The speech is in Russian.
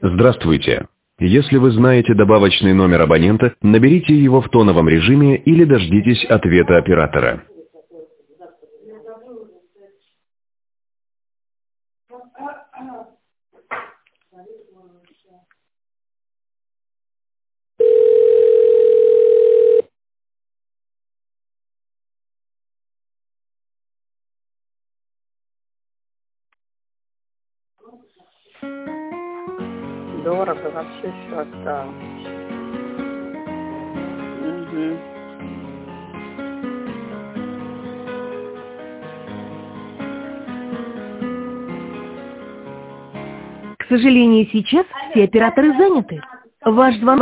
Здравствуйте. Если вы знаете добавочный номер абонента, наберите его в тоновом режиме или дождитесь ответа оператора. Дорого вообще все осталось. Угу. К сожалению, сейчас все операторы заняты. Ваш звонок